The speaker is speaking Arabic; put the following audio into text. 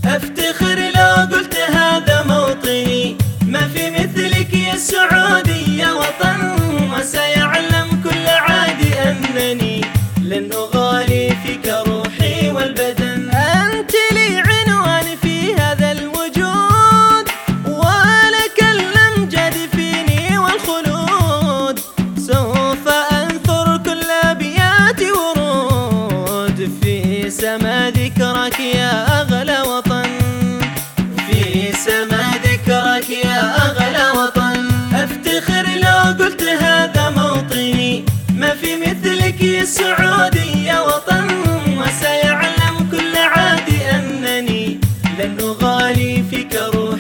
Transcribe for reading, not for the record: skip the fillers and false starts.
أفتخر لو قلت هذا موطني، ما في مثلك يا السعودية وطن. وسيعلم كل عادي أنني لن أغالي فيك روحي والبدن. أنت لي عنوان في هذا الوجود، ولك الأمجاد فيني والخلود. سوف أنثر كل أبيات ورود في سما ذكرك يا أغلى وطن، في سما ذكرك يا أغلى وطن. أفتخر لو قلت هذا موطني، ما في مثلك يا السعودية وطن. وسيعلم كل عادي أنني لن أغالي فيك روحي